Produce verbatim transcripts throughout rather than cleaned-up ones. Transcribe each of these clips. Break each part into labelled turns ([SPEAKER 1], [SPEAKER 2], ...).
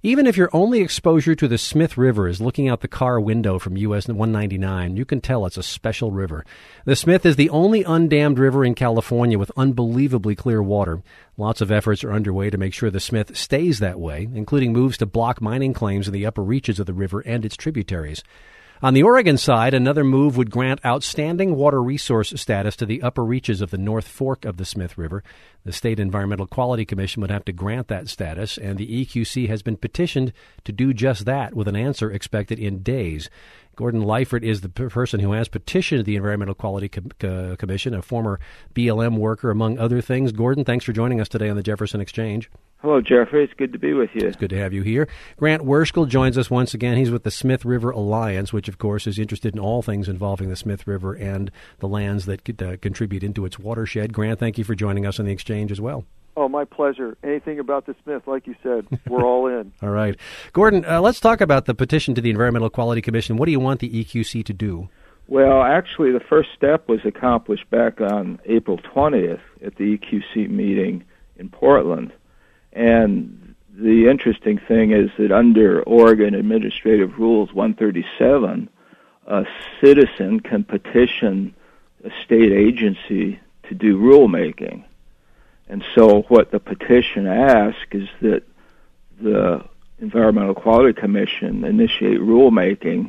[SPEAKER 1] Even if your only exposure to the Smith River is looking out the car window from U S one ninety-nine, you can tell it's a special river. The Smith is the only undammed river in California with unbelievably clear water. Lots of efforts are underway to make sure the Smith stays that way, including moves to block mining claims in the upper reaches of the river and its tributaries. On the Oregon side, another move would grant outstanding water resource status to the upper reaches of the North Fork of the Smith River. The State Environmental Quality Commission would have to grant that status, and the E Q C has been petitioned to do just that, with an answer expected in days. Gordon Leifert is the p- person who has petitioned the Environmental Quality Com- uh, Commission, a former B L M worker, among other things. Gordon, thanks for joining us today on the Jefferson Exchange.
[SPEAKER 2] Hello, Jeffrey. It's good to be with you.
[SPEAKER 1] It's good to have you here. Grant Wurschel joins us once again. He's with the Smith River Alliance, which, of course, is interested in all things involving the Smith River and the lands that could, uh, contribute into its watershed. Grant, thank you for joining us on the Exchange as well.
[SPEAKER 3] Oh, my pleasure. Anything about the Smith, like you said, we're all in.
[SPEAKER 1] All right. Gordon, uh, let's talk about the petition to the Environmental Quality Commission. What do you want the E Q C to do?
[SPEAKER 2] Well, actually, the first step was accomplished back on April twentieth at the E Q C meeting in Portland. And the interesting thing is that under Oregon Administrative Rules one thirty-seven, a citizen can petition a state agency to do rulemaking. And so what the petition asks is that the Environmental Quality Commission initiate rulemaking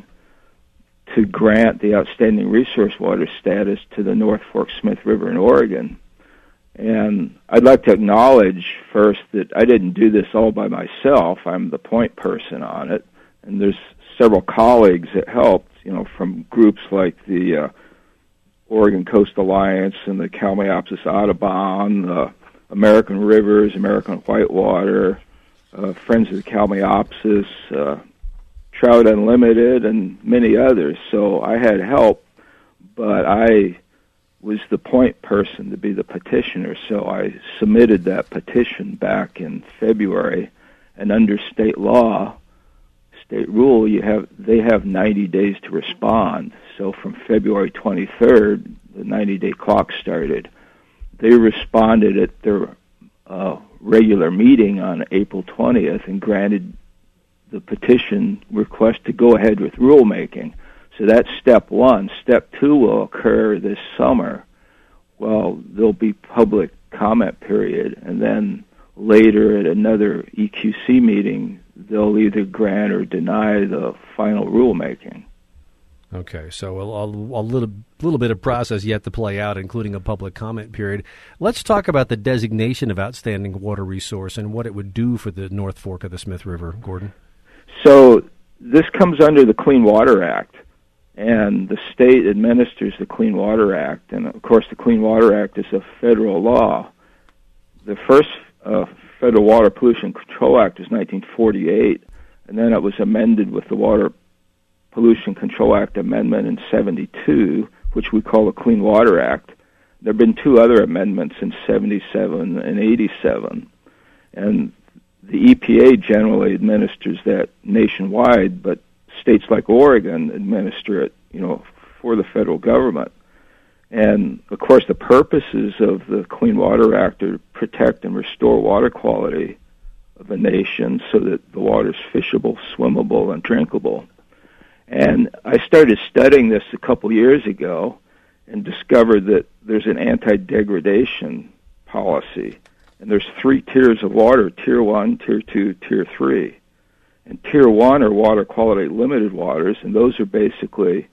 [SPEAKER 2] to grant the outstanding resource water status to the North Fork Smith River in Oregon. And I'd like to acknowledge first that I didn't do this all by myself. I'm the point person on it, and there's several colleagues that helped, you know, from groups like the uh, Oregon Coast Alliance and the Kalmiopsis Audubon, the American Rivers, American Whitewater, uh, Friends of the Kalmiopsis, uh, Trout Unlimited, and many others. So I had help, but I was the point person to be the petitioner, so I submitted that petition back in February, and under state law, state rule, you have they have ninety days to respond. So from February twenty-third, the ninety-day clock started. They responded at their uh, regular meeting on April twentieth and granted the petition request to go ahead with rulemaking. So that's step one. Step two will occur this summer. Well, there'll be public comment period, and then later at another E Q C meeting, they'll either grant or deny the final rulemaking.
[SPEAKER 1] Okay, so a, a, a little little bit of process yet to play out, including a public comment period. Let's talk about the designation of outstanding water resource and what it would do for the North Fork of the Smith River, Gordon.
[SPEAKER 2] So this comes under the Clean Water Act, and the state administers the Clean Water Act, and of course the Clean Water Act is a federal law. The first uh, Federal Water Pollution Control Act was nineteen forty-eight, and then it was amended with the Water Pollution Control Act Amendment in seventy-two, which we call the Clean Water Act. There have been two other amendments in seventy-seven and eighty-seven, and the E P A generally administers that nationwide, but states like Oregon administer it, you know, for the federal government. And, of course, the purposes of the Clean Water Act are to protect and restore water quality of a nation so that the water is fishable, swimmable, and drinkable. And I started studying this a couple years ago and discovered that there's an anti-degradation policy. And there's three tiers of water, Tier one, Tier two, Tier three. And Tier one are water quality limited waters, and those are basically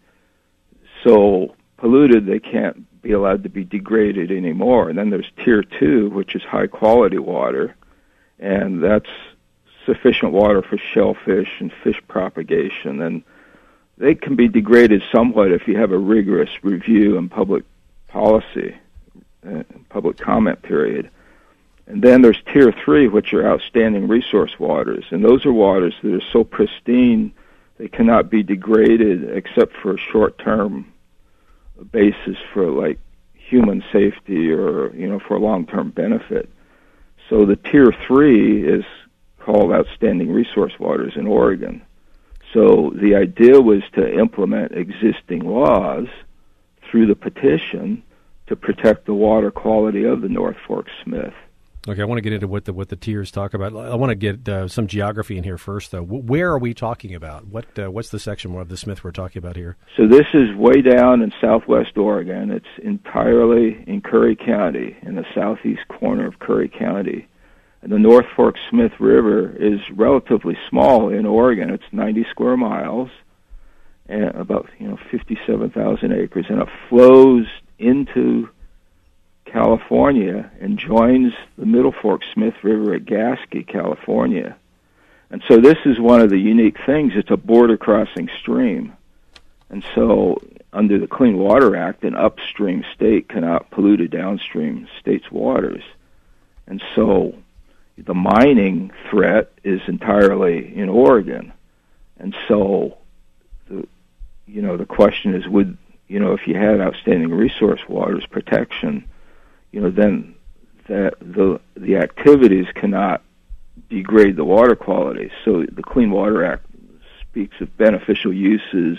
[SPEAKER 2] so polluted they can't be allowed to be degraded anymore. And then there's Tier two, which is high quality water, and that's sufficient water for shellfish and fish propagation. And they can be degraded somewhat if you have a rigorous review and public policy, uh, public comment period. And then there's Tier three, which are outstanding resource waters, and those are waters that are so pristine they cannot be degraded except for a short-term basis for, like, human safety or, you know, for long-term benefit. So the Tier three is called outstanding resource waters in Oregon. So the idea was to implement existing laws through the petition to protect the water quality of the North Fork Smith.
[SPEAKER 1] Okay, I want to get into what the what the tiers talk about. I want to get uh, some geography in here first, though. Where are we talking about? What uh, what's the section of the Smith we're talking about here?
[SPEAKER 2] So this is way down in southwest Oregon. It's entirely in Curry County, in the southeast corner of Curry County. And the North Fork Smith River is relatively small in Oregon. It's ninety square miles, and about you know fifty-seven thousand acres, and it flows into California and joins the Middle Fork Smith River at Gasky, California. And so this is one of the unique things. It's a border-crossing stream. And so under the Clean Water Act, an upstream state cannot pollute a downstream state's waters. And so the mining threat is entirely in Oregon. And so, the, you know, the question is, would, you know, if you had outstanding resource waters protection, you know, then that the the activities cannot degrade the water quality. So the Clean Water Act speaks of beneficial uses,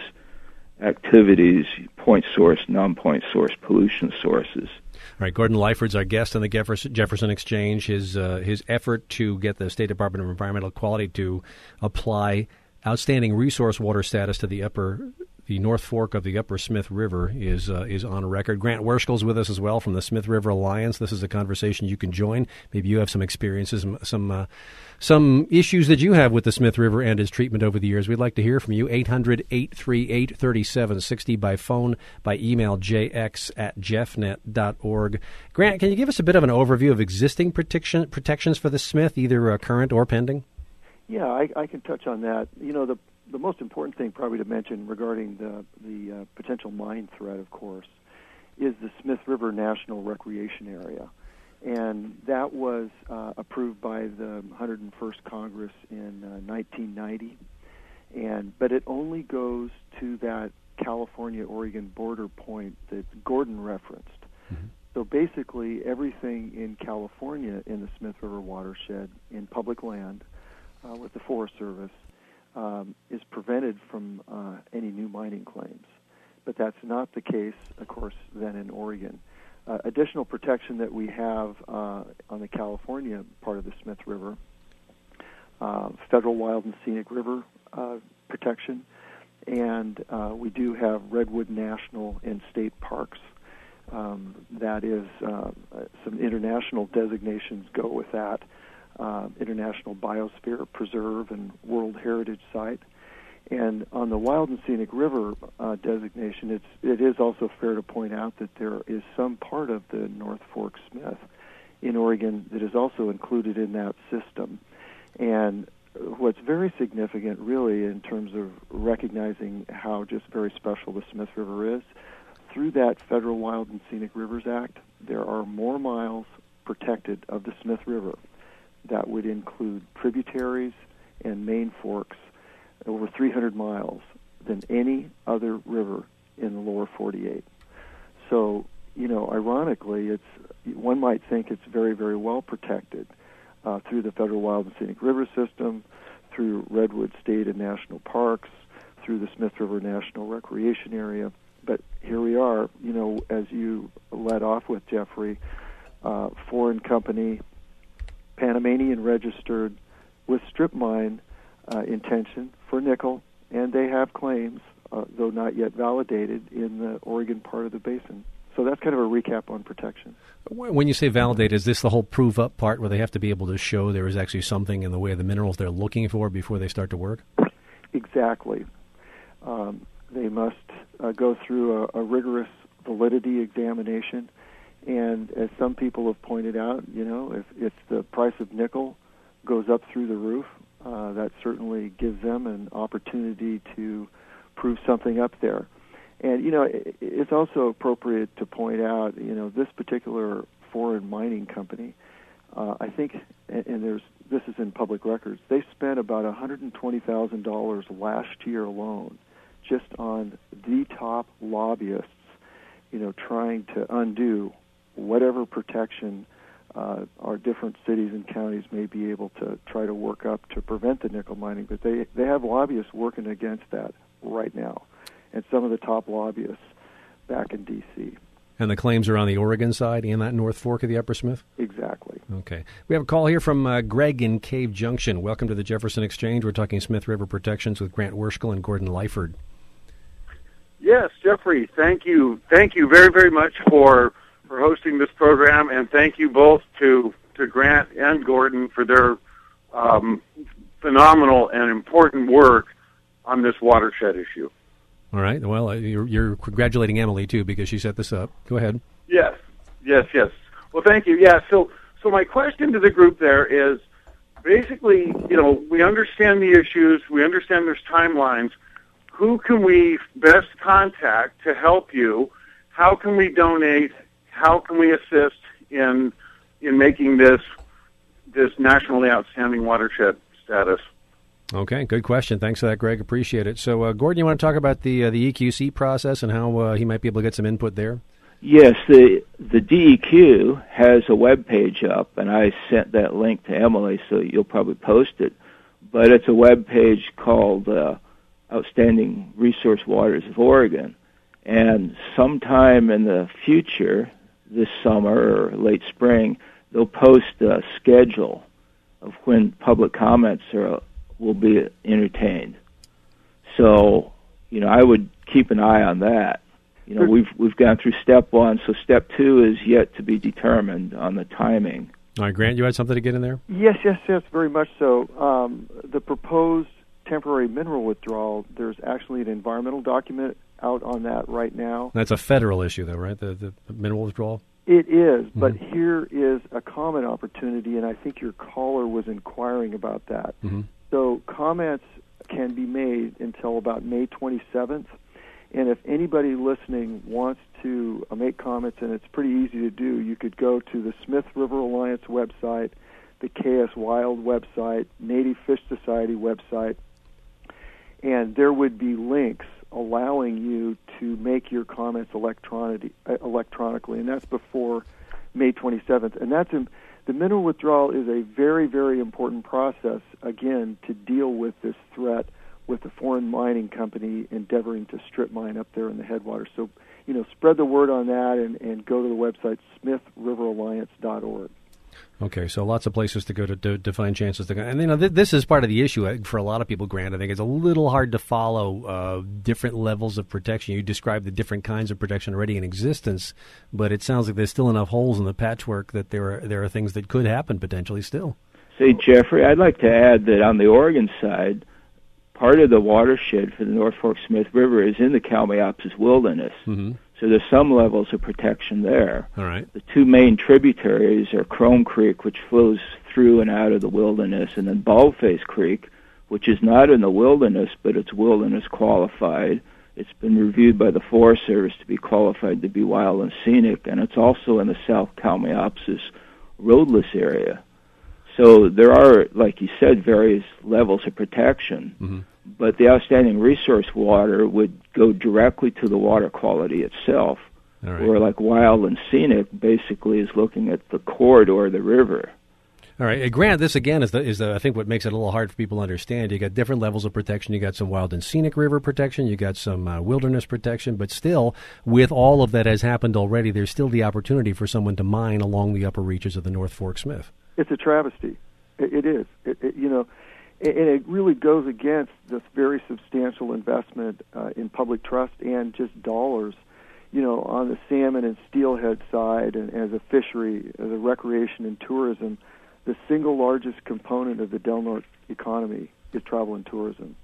[SPEAKER 2] activities, point source, non-point source pollution sources.
[SPEAKER 1] All right, Gordon Lyford's our guest on the Jefferson, Jefferson Exchange. His uh, his effort to get the State Department of Environmental Quality to apply outstanding resource water status to the upper the North Fork of the Upper Smith River is uh, is on record. Grant Werschkel's with us as well from the Smith River Alliance. This is a conversation you can join. Maybe you have some experiences, some uh, some issues that you have with the Smith River and its treatment over the years. We'd like to hear from you. eight hundred, eight three eight, three seven six zero by phone, by email, j x at jeffnet dot org. Grant, can you give us a bit of an overview of existing protection protections for the Smith, either uh, current or pending?
[SPEAKER 3] Yeah, I, I can touch on that. You know, the the most important thing probably to mention regarding the the uh, potential mine threat, of course, is the Smith River National Recreation Area. And that was uh, approved by the one hundred first Congress in uh, nineteen ninety. And but it only goes to that California-Oregon border point that Gordon referenced. Mm-hmm. So basically, everything in California in the Smith River watershed, in public land, uh, with the Forest Service, um, is prevented from uh, any new mining claims. But that's not the case, of course, then in Oregon. Uh, additional protection that we have uh, on the California part of the Smith River, uh, federal wild and scenic river uh, protection, and uh, we do have Redwood National and State Parks. Um, that is, uh, some international designations go with that. Uh, International Biosphere Preserve and World Heritage Site. And on the Wild and Scenic River uh, designation, it's, it is also fair to point out that there is some part of the North Fork Smith in Oregon that is also included in that system. And what's very significant, really, in terms of recognizing how just very special the Smith River is, through that Federal Wild and Scenic Rivers Act, there are more miles protected of the Smith River. That would include tributaries and main forks, over three hundred miles, than any other river in the lower forty-eight. So, you know, ironically, it's one might think it's very, very well protected uh, through the Federal Wild and Scenic River System, through Redwood State and National Parks, through the Smith River National Recreation Area. But here we are, you know, as you led off with, Jeffrey, uh, foreign company, Panamanian registered, with strip mine uh, intention for nickel, and they have claims, uh, though not yet validated, in the Oregon part of the basin. So that's kind of a recap on protection.
[SPEAKER 1] When you say validate, is this the whole prove-up part where they have to be able to show there is actually something in the way of the minerals they're looking for before they start to work?
[SPEAKER 3] Exactly. Um, they must uh, go through a, a rigorous validity examination. And as some people have pointed out, you know, if, if the price of nickel goes up through the roof, uh, that certainly gives them an opportunity to prove something up there. And, you know, it, it's also appropriate to point out, you know, this particular foreign mining company, uh, I think, and, and there's this is in public records, they spent about one hundred twenty thousand dollars last year alone just on the top lobbyists, you know, trying to undo whatever protection uh, our different cities and counties may be able to try to work up to prevent the nickel mining. But they, they have lobbyists working against that right now, and some of the top lobbyists back in D C
[SPEAKER 1] And the claims are on the Oregon side and that North Fork of the Upper Smith?
[SPEAKER 3] Exactly.
[SPEAKER 1] Okay. We have a call here from uh, Greg in Cave Junction. Welcome to the Jefferson Exchange. We're talking Smith River protections with Grant Werschel and Gordon Lyford.
[SPEAKER 4] Yes, Jeffrey, thank you. Thank you very, very much for for hosting this program, and thank you both to, to Grant and Gordon for their um, phenomenal and important work on this watershed issue.
[SPEAKER 1] All right. Well, uh, you're, you're congratulating Emily, too, because she set this up. Go ahead.
[SPEAKER 4] Yes, yes, yes. Well, thank you. Yeah, so so my question to the group there is, basically, you know, we understand the issues, we understand there's timelines. Who can we best contact to help you? How can we donate? How can we assist in in making this this nationally outstanding watershed status?
[SPEAKER 1] Okay, good question. Thanks for that, Greg. Appreciate it. So, uh, Gordon, you want to talk about the uh, the E Q C process and how uh, he might be able to get some input there?
[SPEAKER 2] Yes, the the D E Q has a web page up, and I sent that link to Emily, so you'll probably post it. But it's a web page called uh, Outstanding Resource Waters of Oregon, and sometime in the future, this summer or late spring, they'll post a schedule of when public comments are will be entertained. So, you know, I would keep an eye on that. You know, we've we've gone through step one, so step two is yet to be determined on the timing.
[SPEAKER 1] All right, Grant, you had something to get in there?
[SPEAKER 3] Yes, yes, yes, very much so. Um, the proposed temporary mineral withdrawal, there's actually an environmental document out on that right now.
[SPEAKER 1] That's a federal issue, though, right, the, the mineral withdrawal?
[SPEAKER 3] It is,
[SPEAKER 1] Mm-hmm.
[SPEAKER 3] but here is a comment opportunity, and I think your caller was inquiring about that.
[SPEAKER 1] Mm-hmm.
[SPEAKER 3] So comments can be made until about May twenty-seventh. And if anybody listening wants to uh, make comments, and it's pretty easy to do, you could go to the Smith River Alliance website, the K S Wild website, Native Fish Society website, and there would be links allowing you to make your comments electronic, uh, electronically, and that's before May twenty-seventh. And that's in, the mineral withdrawal is a very, very important process, again, to deal with this threat with a foreign mining company endeavoring to strip mine up there in the headwaters. So, you know, spread the word on that and, and go to the website smith river alliance dot org.
[SPEAKER 1] Okay, so lots of places to go to, to, to find chances to go. And, you know, th- this is part of the issue for a lot of people, Grant. I think it's a little hard to follow uh, different levels of protection. You described the different kinds of protection already in existence, but it sounds like there's still enough holes in the patchwork that there are, there are things that could happen potentially still.
[SPEAKER 2] Say, Jeffrey, I'd like to add that on the Oregon side, part of the watershed for the North Fork Smith River is in the Kalmiopsis wilderness.
[SPEAKER 1] Mm-hmm.
[SPEAKER 2] So there's some levels of protection there.
[SPEAKER 1] All right.
[SPEAKER 2] The two main tributaries are Chrome Creek, which flows through and out of the wilderness, and then Baldface Creek, which is not in the wilderness, but it's wilderness qualified. It's been reviewed by the Forest Service to be qualified to be wild and scenic, and it's also in the South Kalmiopsis roadless area. So there are, like you said, various levels of protection.
[SPEAKER 1] Mm-hmm.
[SPEAKER 2] But the outstanding resource water would go directly to the water quality itself,
[SPEAKER 1] All right.
[SPEAKER 2] where like wild and scenic basically is looking at the corridor of the river.
[SPEAKER 1] All right, uh, Grant, this again is the, is the, I think what makes it a little hard for people to understand. You got different levels of protection. You got some wild and scenic river protection. You got some uh, wilderness protection. But still, with all of that has happened already, there's still the opportunity for someone to mine along the upper reaches of the North Fork Smith.
[SPEAKER 3] It's a travesty. It, it is. It, it, you know, and it really goes against this very substantial investment uh, in public trust and just dollars, you know, on the salmon and steelhead side and as a fishery, as a recreation and tourism. The single largest component of the Del Norte economy is travel and tourism.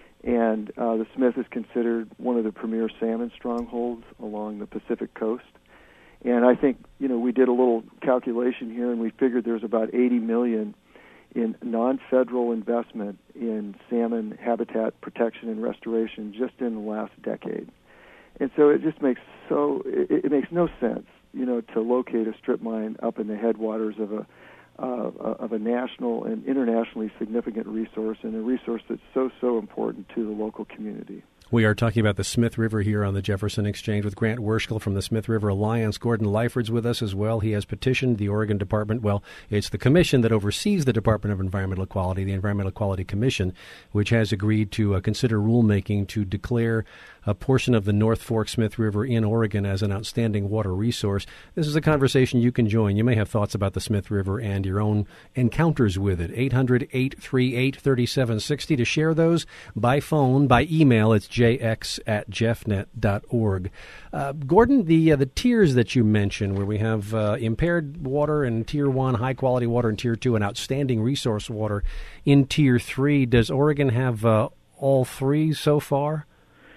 [SPEAKER 3] And uh, the Smith is considered one of the premier salmon strongholds along the Pacific coast. And I think, you know, we did a little calculation here, and we figured there's about eighty million dollars in non-federal investment in salmon habitat protection and restoration just in the last decade. And so it just makes so it, it makes no sense, you know, to locate a strip mine up in the headwaters of a uh, of a national and internationally significant resource, and a resource that's so so important to the local community.
[SPEAKER 1] We are talking about the Smith River here on the Jefferson Exchange with Grant Werschel from the Smith River Alliance. Gordon Lyford's with us as well. He has petitioned the Oregon Department. Well, it's the commission that oversees the Department of Environmental Quality, the Environmental Quality Commission, which has agreed to uh, consider rulemaking to declare a portion of the North Fork Smith River in Oregon as an outstanding water resource. This is a conversation you can join. You may have thoughts about the Smith River and your own encounters with it. eight hundred, eight three eight, three seven six zero. To share those by phone, by email, it's j x at jeffnet dot org. Uh, Gordon, the uh, the tiers that you mentioned, where we have uh, impaired water in Tier one, high-quality water in Tier two, and outstanding resource water in Tier three, does Oregon have uh, all three so far?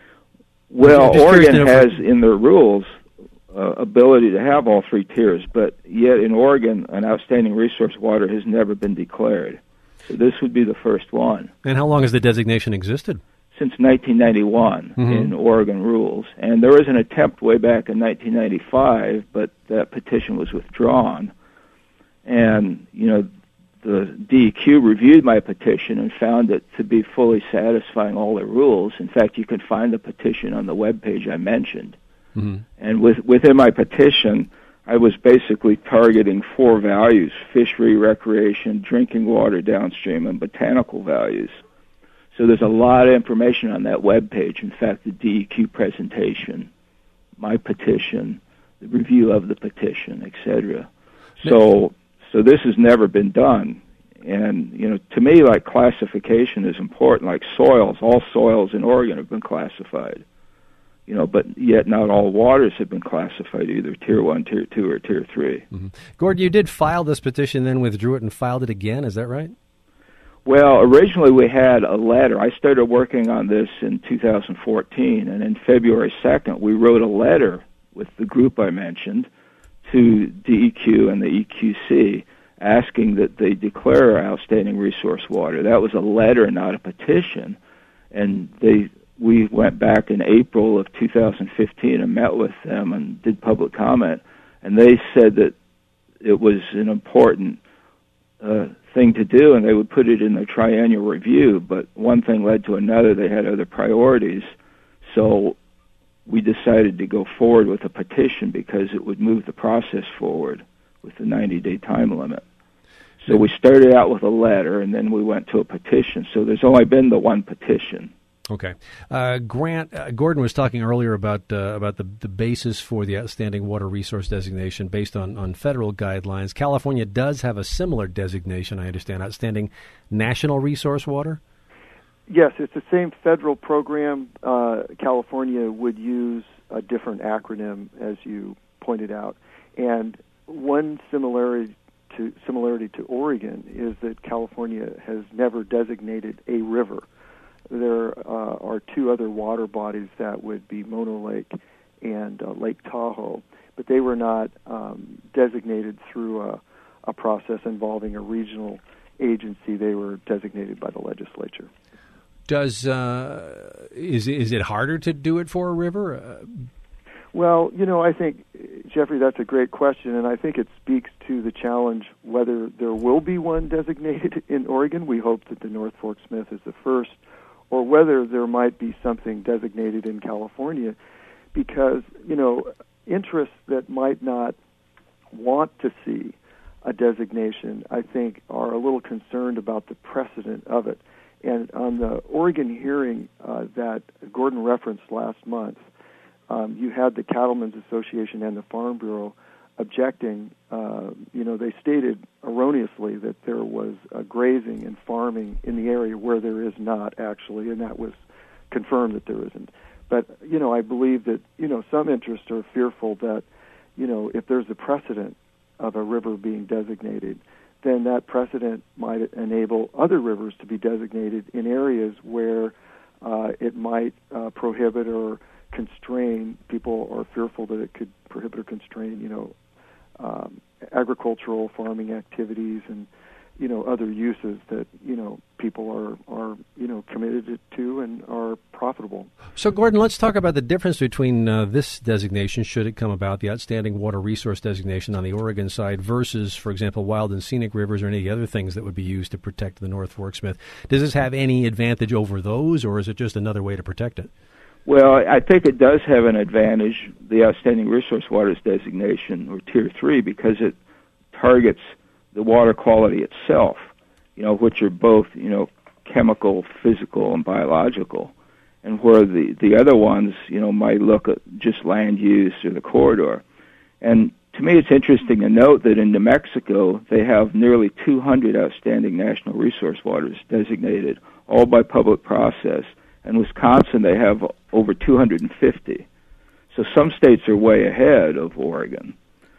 [SPEAKER 2] Well, Oregon has in their rules uh, ability to have all three tiers, but yet in Oregon, an outstanding resource water has never been declared. So this would be the first one.
[SPEAKER 1] And how long has the designation existed?
[SPEAKER 2] Since nineteen ninety-one mm-hmm. in Oregon rules. And there was an attempt way back in nineteen ninety-five, but that petition was withdrawn. And, you know, the D E Q reviewed my petition and found it to be fully satisfying all the rules. In fact, you can find the petition on the webpage I mentioned. Mm-hmm. And with, within my petition, I was basically targeting four values: fishery, recreation, drinking water downstream, and botanical values. So there's a lot of information on that webpage. In fact, the D E Q presentation, my petition, the review of the petition, et cetera. So... So this has never been done. And, you know, to me, like, classification is important. Like soils, all soils in Oregon have been classified. You know, but yet not all waters have been classified, either Tier one, Tier two, or Tier three. Mm-hmm.
[SPEAKER 1] Gordon, you did file this petition, then withdrew it and filed it again. Is that right?
[SPEAKER 2] Well, originally we had a letter. I started working on this in two thousand fourteen, and in February second, we wrote a letter with the group I mentioned to D E Q and the E Q C, asking that they declare outstanding resource water. That was a letter, not a petition. And they, we went back in April of two thousand fifteen and met with them and did public comment. And they said that it was an important uh, thing to do, and they would put it in their triennial review. But one thing led to another. They had other priorities. So we decided to go forward with a petition because it would move the process forward with the ninety-day time limit. So we started out with a letter, and then we went to a petition. So there's only been the one petition.
[SPEAKER 1] Okay. Uh, Grant, uh, Gordon was talking earlier about uh, about the, the basis for the outstanding water resource designation based on, on federal guidelines. California does have a similar designation, I understand, outstanding national resource water?
[SPEAKER 3] Yes, it's the same federal program. Uh, California would use a different acronym, as you pointed out. And one similarity to similarity to Oregon is that California has never designated a river. There uh, are two other water bodies that would be Mono Lake and uh, Lake Tahoe, but they were not um, designated through a, a process involving a regional agency. They were designated by the legislature.
[SPEAKER 1] Does uh, is is it harder to do it for a river? Uh,
[SPEAKER 3] well, you know, I think, Jeffrey, that's a great question, and I think it speaks to the challenge whether there will be one designated in Oregon. We hope that the North Fork Smith is the first, or whether there might be something designated in California, because, you know, interests that might not want to see a designation, I think, are a little concerned about the precedent of it. And on the Oregon hearing uh, that Gordon referenced last month, um, you had the Cattlemen's Association and the Farm Bureau objecting. Uh, you know, they stated erroneously that there was uh, grazing and farming in the area where there is not, actually, and that was confirmed that there isn't. But, you know, I believe that, you know, some interests are fearful that, you know, if there's a precedent of a river being designated, then that precedent might enable other rivers to be designated in areas where uh, it might uh, prohibit or constrain. People are fearful that it could prohibit or constrain, you know, um, agricultural farming activities and, you know, other uses that, you know, people are, are, you know, committed to and are profitable.
[SPEAKER 1] So, Gordon, let's talk about the difference between uh, this designation, should it come about, the Outstanding Water Resource Designation on the Oregon side, versus, for example, wild and scenic rivers or any other things that would be used to protect the North Fork Smith. Does this have any advantage over those, or is it just another way to protect it?
[SPEAKER 2] Well, I think it does have an advantage, the Outstanding Resource Waters designation, or Tier three, because it targets the water quality itself, you know, which are both, you know, chemical, physical, and biological, and where the, the other ones, you know, might look at just land use or the corridor. And to me, it's interesting to note that in New Mexico, they have nearly two hundred outstanding national resource waters designated, all by public process. In Wisconsin, they have over two hundred fifty. So some states are way ahead of Oregon.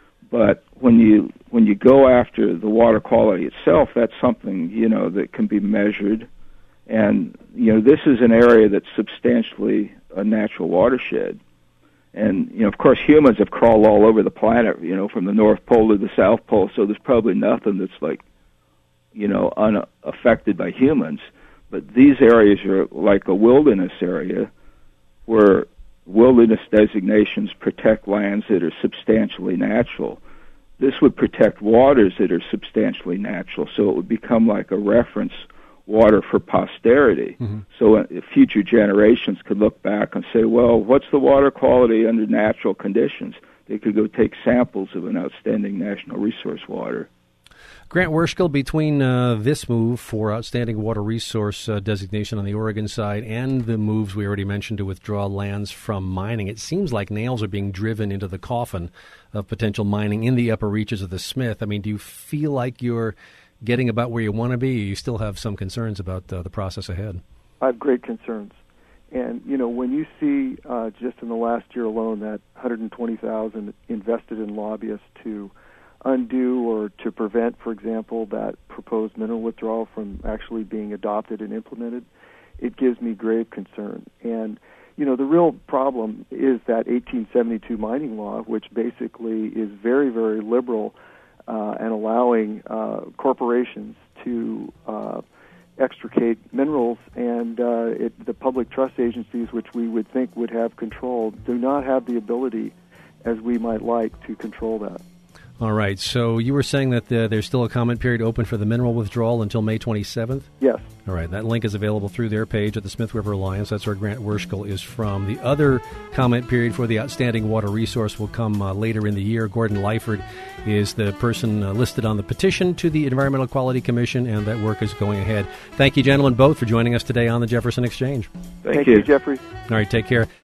[SPEAKER 2] But when you when you go after the water quality itself, that's something, you know, that can be measured. And, you know, this is an area that's substantially a natural watershed. And, you know, of course, humans have crawled all over the planet, you know, from the North Pole to the South Pole, so there's probably nothing that's, like, you know, unaffected by humans. But these areas are like a wilderness area where wilderness designations protect lands that are substantially natural. This would protect waters that are substantially natural, so it would become like a reference water for posterity. Mm-hmm. So uh, future generations could look back and say, well, what's the water quality under natural conditions? They could go take samples of an outstanding national resource water.
[SPEAKER 1] Grant Wurschel, between uh, this move for outstanding water resource uh, designation on the Oregon side and the moves we already mentioned to withdraw lands from mining, it seems like nails are being driven into the coffin of potential mining in the upper reaches of the Smith. I mean, do you feel like you're getting about where you want to be, or you still have some concerns about uh, the process ahead?
[SPEAKER 3] I have great concerns. And, you know, when you see uh, just in the last year alone that one hundred twenty thousand dollars invested in lobbyists to undo or to prevent, for example, that proposed mineral withdrawal from actually being adopted and implemented, it gives me grave concern. And, you know, the real problem is that eighteen seventy-two mining law, which basically is very, very liberal uh, and allowing uh, corporations to uh, extricate minerals, and uh, it, the public trust agencies, which we would think would have control, do not have the ability, as we might like, to control that.
[SPEAKER 1] All right. So you were saying that the, there's still a comment period open for the mineral withdrawal until May twenty-seventh?
[SPEAKER 3] Yes.
[SPEAKER 1] All right. That link is available through their page at the Smith River Alliance. That's where Grant Wurschel is from. The other comment period for the outstanding water resource will come uh, later in the year. Gordon Lyford is the person uh, listed on the petition to the Environmental Quality Commission, and that work is going ahead. Thank you, gentlemen, both, for joining us today on the Jefferson Exchange.
[SPEAKER 2] Thank,
[SPEAKER 3] Thank
[SPEAKER 2] you.
[SPEAKER 3] you, Jeffrey.
[SPEAKER 1] All right. Take care.